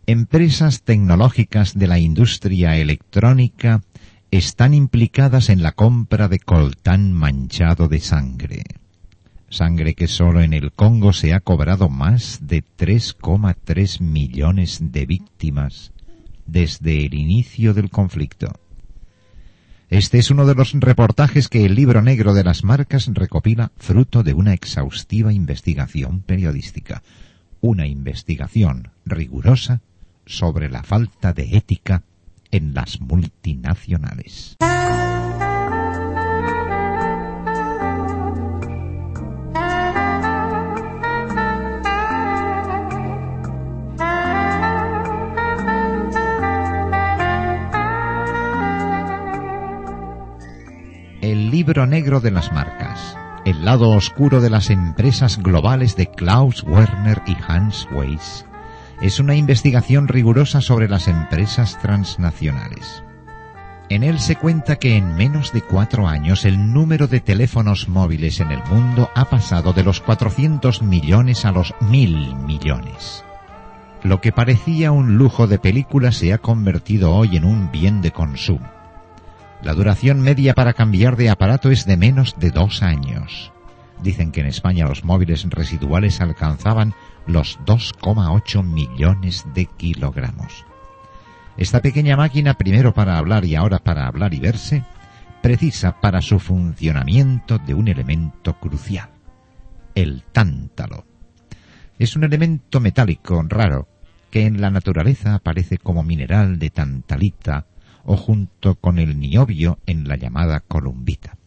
Empresas tecnológicas de la industria electrónica están implicadas en la compra de coltán manchado de sangre. Sangre que solo en el Congo se ha cobrado más de 3,3 millones de víctimas desde el inicio del conflicto. Este es uno de los reportajes que el Libro Negro de las Marcas recopila fruto de una exhaustiva investigación periodística. Una investigación rigurosa sobre la falta de ética en las multinacionales. El Libro Negro de las Marcas. El lado oscuro de las empresas globales de Klaus Werner y Hans Weiss. Es una investigación rigurosa sobre las empresas transnacionales. En él se cuenta que en menos de 4 años el número de teléfonos móviles en el mundo ha pasado de los 400 millones a los 1.000 millones. Lo que parecía un lujo de película se ha convertido hoy en un bien de consumo. La duración media para cambiar de aparato es de menos de 2 años. Dicen que en España los móviles residuales alcanzaban los 2,8 millones de kilogramos. Esta pequeña máquina, primero para hablar y ahora para hablar y verse, precisa para su funcionamiento de un elemento crucial, el tántalo. Es un elemento metálico raro que en la naturaleza aparece como mineral de tantalita o junto con el niobio en la llamada columbita.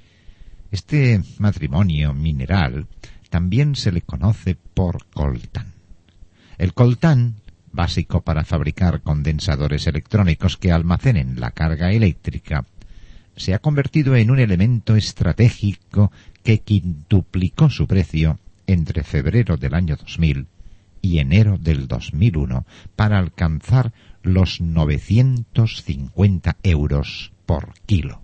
Este matrimonio mineral también se le conoce por coltán. El coltán, básico para fabricar condensadores electrónicos que almacenen la carga eléctrica, se ha convertido en un elemento estratégico que quintuplicó su precio entre febrero del año 2000 y enero del 2001 para alcanzar los 950 euros por kilo.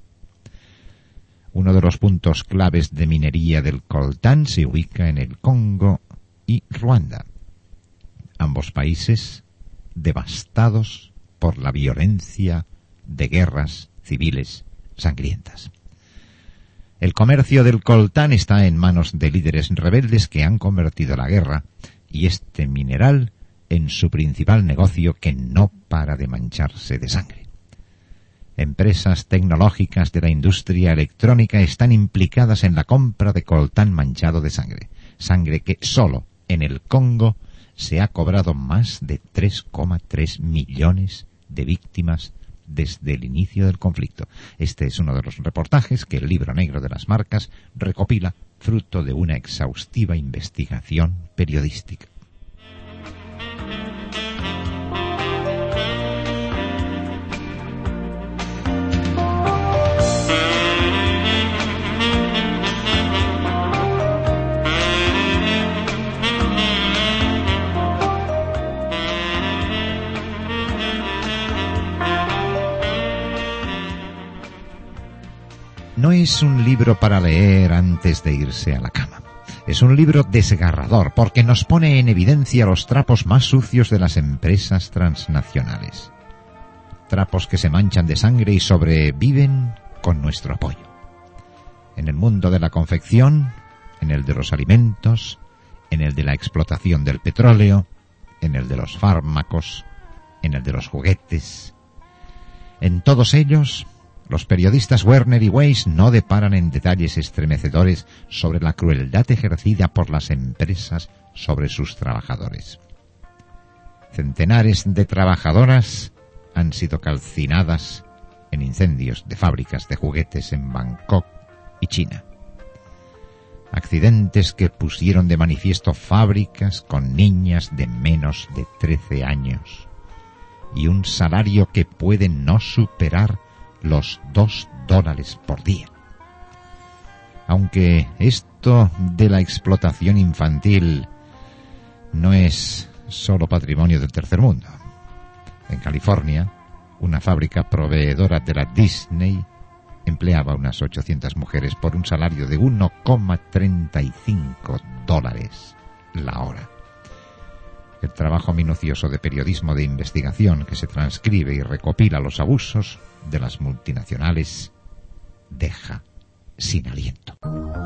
Uno de los puntos claves de minería del coltán se ubica en el Congo y Ruanda, ambos países devastados por la violencia de guerras civiles sangrientas. El comercio del coltán está en manos de líderes rebeldes que han convertido la guerra y este mineral en su principal negocio, que no para de mancharse de sangre. Empresas tecnológicas de la industria electrónica están implicadas en la compra de coltán manchado de sangre, sangre que solo en el Congo se ha cobrado más de 3,3 millones de víctimas desde el inicio del conflicto. Este es uno de los reportajes que el Libro Negro de las Marcas recopila fruto de una exhaustiva investigación periodística. No es un libro para leer antes de irse a la cama. Es un libro desgarrador porque nos pone en evidencia los trapos más sucios de las empresas transnacionales. Trapos que se manchan de sangre y sobreviven con nuestro apoyo. En el mundo de la confección, en el de los alimentos, en el de la explotación del petróleo, en el de los fármacos, en el de los juguetes. En todos ellos, los periodistas Werner y Weiss no deparan en detalles estremecedores sobre la crueldad ejercida por las empresas sobre sus trabajadores. Centenares de trabajadoras han sido calcinadas en incendios de fábricas de juguetes en Bangkok y China. Accidentes que pusieron de manifiesto fábricas con niñas de menos de 13 años y un salario que puede no superar los $2 por día. Aunque esto de la explotación infantil no es solo patrimonio del tercer mundo. En California, una fábrica proveedora de la Disney empleaba unas 800 mujeres por un salario de $1,35 la hora. El trabajo minucioso de periodismo de investigación que se transcribe y recopila los abusos de las multinacionales deja sin aliento.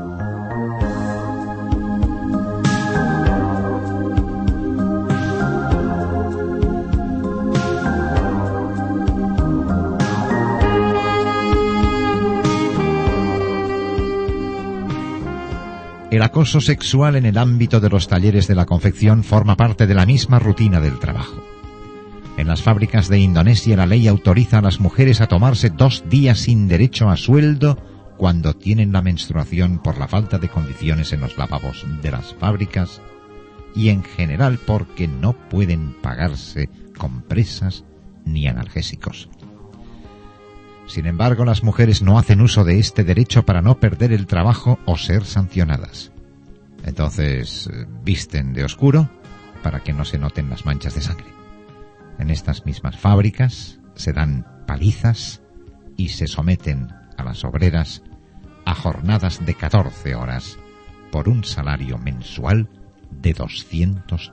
El acoso sexual en el ámbito de los talleres de la confección forma parte de la misma rutina del trabajo. En las fábricas de Indonesia la ley autoriza a las mujeres a tomarse 2 días sin derecho a sueldo cuando tienen la menstruación por la falta de condiciones en los lavabos de las fábricas y en general porque no pueden pagarse compresas ni analgésicos. Sin embargo, las mujeres no hacen uso de este derecho para no perder el trabajo o ser sancionadas. Entonces, visten de oscuro para que no se noten las manchas de sangre. En estas mismas fábricas se dan palizas y se someten a las obreras a jornadas de 14 horas por un salario mensual de $200.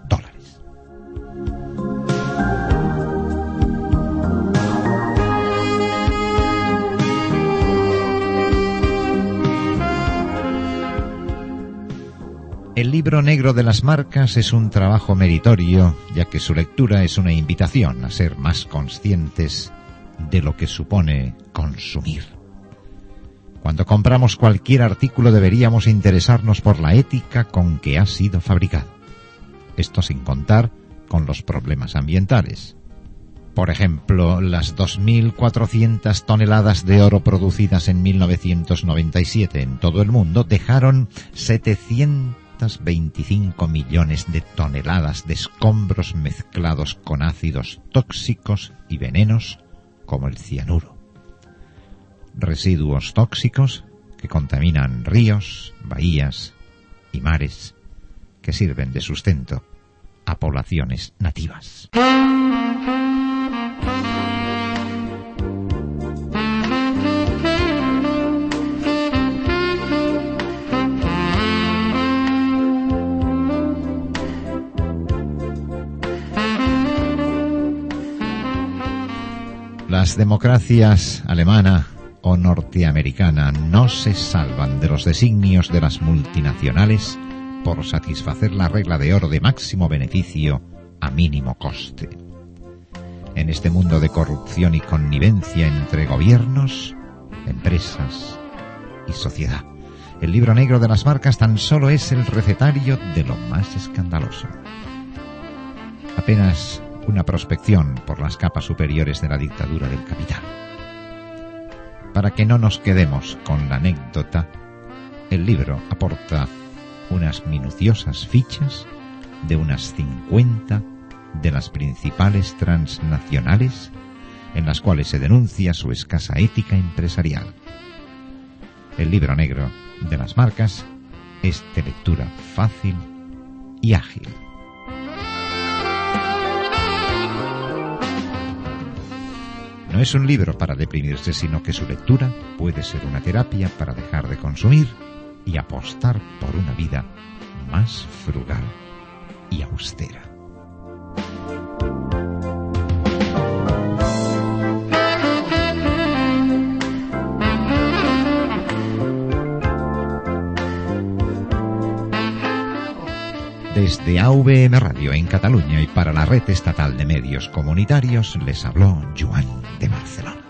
El libro negro de las marcas es un trabajo meritorio, ya que su lectura es una invitación a ser más conscientes de lo que supone consumir. Cuando compramos cualquier artículo deberíamos interesarnos por la ética con que ha sido fabricado. Esto sin contar con los problemas ambientales. Por ejemplo, las 2.400 toneladas de oro producidas en 1997 en todo el mundo dejaron 725 millones de toneladas de escombros mezclados con ácidos tóxicos y venenos como el cianuro. Residuos tóxicos que contaminan ríos, bahías y mares que sirven de sustento a poblaciones nativas. Las democracias alemana o norteamericana no se salvan de los designios de las multinacionales por satisfacer la regla de oro de máximo beneficio a mínimo coste. En este mundo de corrupción y connivencia entre gobiernos, empresas y sociedad, el libro negro de las marcas tan solo es el recetario de lo más escandaloso. Apenas una prospección por las capas superiores de la dictadura del capital. Para que no nos quedemos con la anécdota, el libro aporta unas minuciosas fichas de unas 50 de las principales transnacionales en las cuales se denuncia su escasa ética empresarial. El libro negro de las marcas es de lectura fácil y ágil. No es un libro para deprimirse, sino que su lectura puede ser una terapia para dejar de consumir y apostar por una vida más frugal y austera. Desde AVM Radio en Cataluña y para la Red Estatal de Medios Comunitarios les habló Joan de Barcelona.